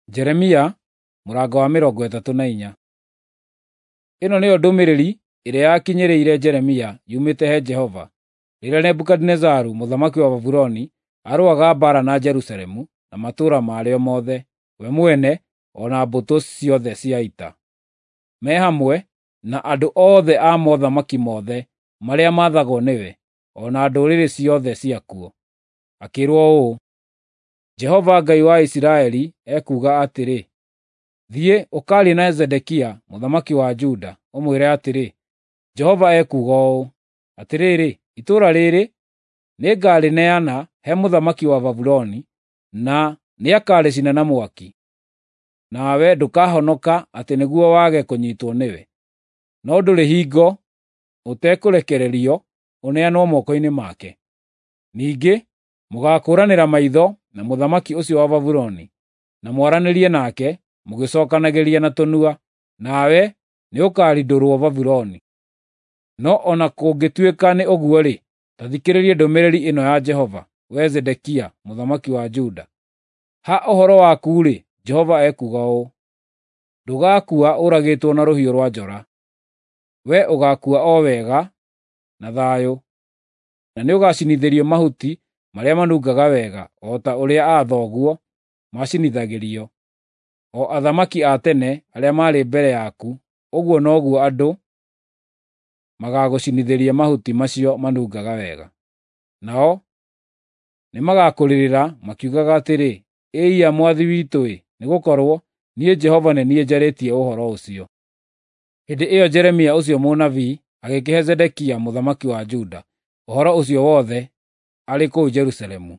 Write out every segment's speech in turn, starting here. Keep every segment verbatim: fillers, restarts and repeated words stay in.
Jeremia mũrango wa mĩrongo ĩtatũ na inya. Ĩno nĩyo ndũmĩrĩri ĩrĩa yakinyĩrĩire Jeremia yumĩte he Jehova rĩrĩa Nebukadinezaru mũthamaki wa Babuloni arũaga mbaara na Jerusalemu na matũũra marĩo mothe, we mwene o na mbũtũ ciothe cia ita, me hamwe na andũ othe a mothamaki mothe marĩa maathagwo nĩwe, o na ndũrĩrĩ ciothe ciakuo. Akĩĩrwo ũũ: Jehova Ngai wa Isiraeli ekuuga atĩrĩ, thiĩ ũkaarie na Zedekia mũthamaki wa Juda, ũmwĩre atĩrĩ, Jehova ekuuga ũũ, atĩrĩrĩ, itũũra rĩrĩ nĩngarĩneana he mũthamaki wa Babuloni, na nĩakarĩcina na mwaki. Nawe ndũkahonoka atĩ nĩguo wage kũnyiitwo nĩwe, no ndũrĩ hingo ũtekũrekererio ũneanwo moko-inĩ make. Ningĩ mũgakũũranĩra maitho na mũthamaki ũcio wa Babuloni, na mwaranĩrie nake mũgĩcookanagĩria na tũnua, nawe nĩũkarindũrwo Babuloni. No o na kũngĩtuĩka nĩ ũguo-rĩ, ta thikĩrĩria ndũmĩrĩri ĩno ya Jehova, wee Zedekia mũthamaki wa Juda. Ha ũhoro waku-rĩ, Jehova ekuuga ũũ: ndũgakua ũragĩtwo na rũhiũ rwa njora. Wee ũgaakua o wega na thayũ, na nĩũgacinithĩrio mahuti marĩa manungaga wega, o ta ũrĩa a thoguo maacinithagĩrio, o athamaki a tene arĩa maarĩ mbere yaku, ũguo noguo andũ magaagũcinithĩria mahuti macio manungaga wega. Nao nĩmagakũrĩrĩra makiugaga atĩrĩ, ĩiya mwathi witũ-ĩ, nĩgũkorwo niĩ Jehova nĩ niĩ njarĩtie ũhoro ũcio. Hĩndĩ ĩyo Jeremia ũcio mũnabii agĩkĩhe Zedekia mũthamaki wa Juda ũhoro ũcio wothe arĩ kũu Jerusalemu.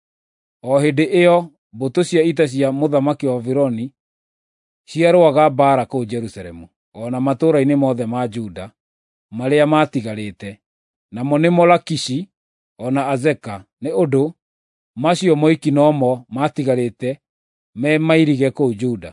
O hĩndĩ ĩyo mbũtũ cia ita cia mũthamaki wa Babuloni ciarũaga mbaara kũu Jerusalemu, o na matũũra-inĩ mothe ma Juda marĩa maatigarĩte, namo nĩmo Lakishi o na Azeka, nĩ ũndũ macio moiki no mo maatigarĩte me mairige kũu Juda.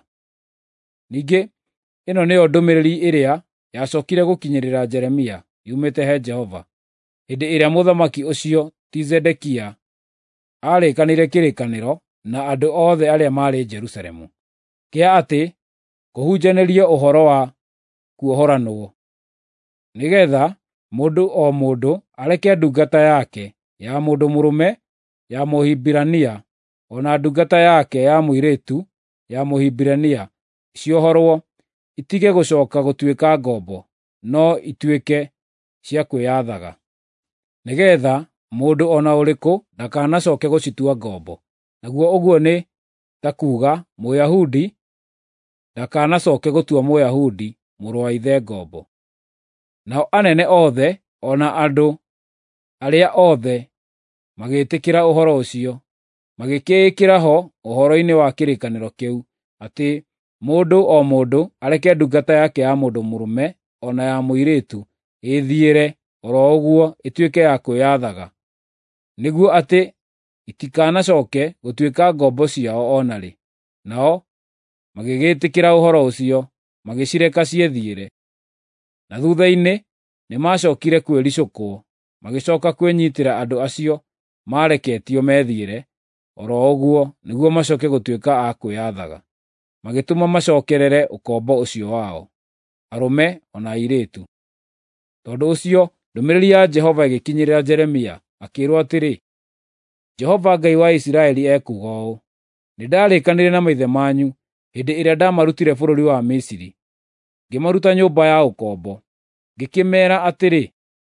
Ningĩ ĩno nĩyo ndũmĩrĩri ĩrĩa yacookire gũkinyĩrĩra Jeremia yumĩte he Jehova hĩndĩ ĩrĩa mũthamaki ũcio ti Zedekia aarĩkanĩire kĩrĩkanĩro na andũ othe arĩa maarĩ Jerusalemu, kĩa atĩ kũhunjanĩrio ũhoro wa kuohoranwo, nĩgeetha mũndũ o mũndũ areke ndungata yake ya mũndũ mũrũme ya Mũhibirania, o na ndungata yake ya mũirĩtu ya Mũhibirania ciohorwo, itige gũcooka gũtuĩka ngombo, no ituĩke cia kwĩyathaga, nĩgeetha mũndũ o na ũrĩkũ ndakanacooke gũcitua ngombo. Naguo ũguo nĩ ta kuuga Mũyahudi ndakanacooke gũtua Mũyahudi mũrũ wa ithe ngombo. Nao anene othe o na andũ arĩa othe magĩĩtĩkĩra ũhoro ũcio, magĩkĩĩkĩra ho ũhoro-inĩ wa kĩrĩkanĩro kĩu, atĩ mũndũ o mũndũ areke ndungata yake ya mũndũ mũrũme o na ya mũirĩtu ĩĩthiĩre o ro ũguo ĩtuĩke ya kwĩyathaga, nĩguo atĩ itikanacooke gũtuĩka ngombo ciao o na rĩ. Nao magĩgĩtĩkĩra ũhoro ũcio, magĩcireka ciĩthiĩre. Na thuutha-inĩ nĩmacookire kwĩricũkwo, magĩcooka kwĩnyiitĩra andũ acio maareketio methiĩre o ro ũguo, nĩguo macooke gũtuĩka a kwĩyathaga, magĩtũma macookerere ũkombo ũcio wao, arũme o na airĩtu. Tondũ ũcio ndũmĩrĩri ya Jehova ĩgĩkinyĩrĩra Jeremia, akĩĩrwo atĩrĩ, Jehova Ngai wa Isiraeli ekuuga ũũ: nĩndarĩkanĩire na maithe manyu hĩndĩ ĩrĩa ndamarutire bũrũri wa Misiri, ngĩmaruta nyũmba ya ũkombo, ngĩkĩmeera atĩrĩ,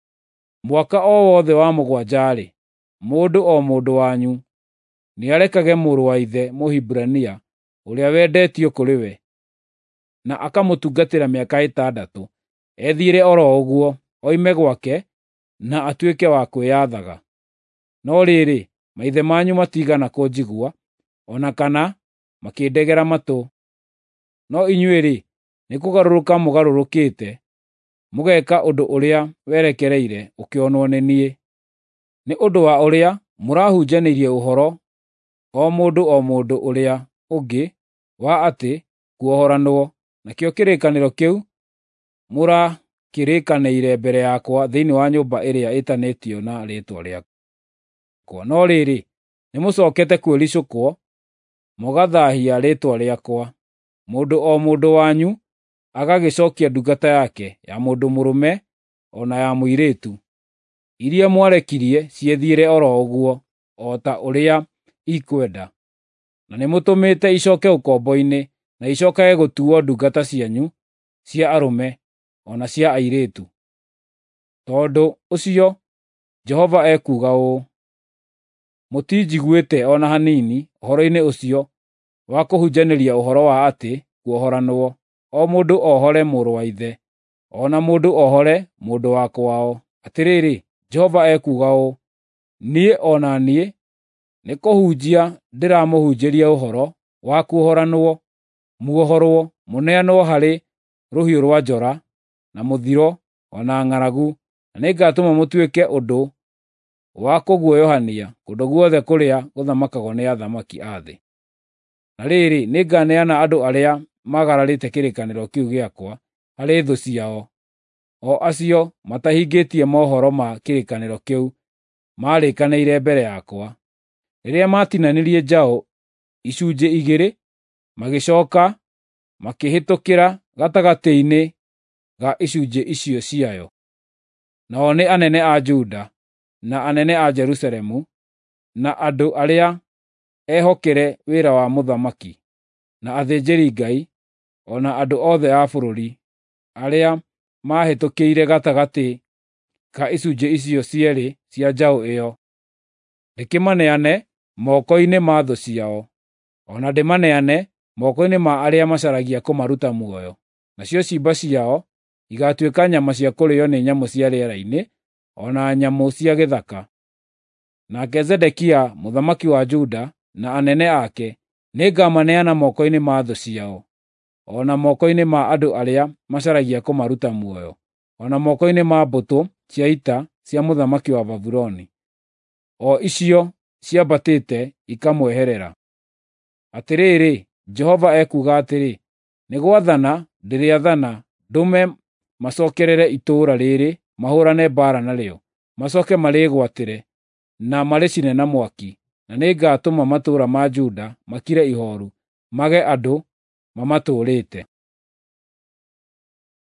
mwaka o wothe wa mũgwanja-rĩ, mũndũ o mũndũ wanyu nĩarekage mũrũ wa ithe Mũhibirania ũrĩa wendetio kũrĩ we, na akamũtungatĩra mĩaka ĩtandatũ, ethiĩre o ro ũguo, oime gwake na atuĩke wa kwĩyathaga. No rĩrĩ, maithe manyu matiigana kũnjigua, o na kana makĩndegera matũ. No inyuĩ-rĩ, nĩkũgarũrũka mũgarũrũkĩte, mũgeeka ũndũ ũrĩa werekereire ũkĩonwo nĩ niĩ. Nĩ ũndũ wa ũrĩa mũrahunjanĩirie ũhoro o mũndũ o mũndũ ũrĩa ũngĩ wa atĩ kuohoranwo, nakĩo kĩrĩkanĩro kĩu mũrakĩrĩkanĩire mbere yakwa thĩinĩ wa nyũmba ĩrĩa ĩtanĩtio na rĩĩtwa rĩakwa. No rĩrĩ, nĩmũcookete kwĩricũkwo mũgathaahia rĩĩtwa rĩakwa. Mũndũ o mũndũ wanyu agagĩcokia ndungata yake ya mũndũ mũrũme o na ya mũirĩtu, iria mwarekirie ciethiĩre o ro ũguo, o ta ũrĩa ikwenda. Na nĩmũtũmĩte icooke ũkombo-inĩ, na icookage gũtuuo ndungata cianyu cia arũme o na cia airĩtu. Tondũ ũcio, Jehova ekuuga ũũ: mũtinjiguĩte o na hanini ũhoro-inĩ ũcio wa kũhunjanĩria ũhoro wa atĩ kuohoranwo, o mũndũ ohore mũrũ wa ithe, o na mũndũ ohore mũndũ wa kwao. Atĩrĩrĩ, Jehova ekuuga ũũ: niĩ o na niĩ nĩkũhunjia ndĩramũhunjĩria ũhoro wa kuohoranwo, muohorwo, mũneanwo harĩ rũhiũ rwa njora, na mũthiro, o na ng'aragu, na nĩngatũma mũtuĩke ũndũ wa kũguoyohania kũndũ guothe kũrĩa gũthamakagwo nĩ athamaki a thĩ. Na rĩrĩ, nĩnganeana andũ arĩa magararĩte kĩrĩkanĩro kĩu gĩakwa harĩ thũ ciao, o acio matahingĩtie mohoro ma kĩrĩkanĩro kĩu maarĩkanĩire mbere yakwa. Rĩrĩa maatinanirie njaũ icunjĩ igĩrĩ, magĩcooka makĩhĩtũkĩra gatagatĩ-inĩ ga icunjĩ icio ciayo. Nao nĩ anene a Juda, na anene a Jerusalemu, na andũ arĩa ehokere wĩra wa mũthamaki, na athĩnjĩri-Ngai, o na andũ othe a bũrũri, arĩa maahĩtũkĩire gatagatĩ ka icunjĩ icio cierĩ cia njaũ ĩyo, ndĩkĩmaneane moko-inĩ ma thũ ciao, o na ndĩmaneane moko-inĩ ma arĩa macaragia kũmaruta muoyo. Nacio ciimba ciao igaatuĩka nyama cia kũrĩĩo nĩ nyamũ cia rĩera-inĩ, o na nyamũ cia gĩthaka. Nake Zedekia mũthamaki wa Juda na anene ake nĩngamaneana moko-inĩ ma thũ ciao, o na moko-inĩ ma andũ arĩa macaragia kũmaruta muoyo, o na moko-inĩ ma mbũtũ cia ita cia mũthamaki wa Babuloni, o icio ciambatĩte ikamweherera. Atĩrĩrĩ, Jehova ekuuga atĩrĩ: nĩgwathana ndĩrĩathana ndũme macookerere itũũra rĩrĩ mahũũrane mbaara narĩo, macooke marĩĩgwatĩre na marĩcine na mwaki, na nĩngatũma matũũra ma Juda makire ihooru, mage andũ mamatũũrĩte.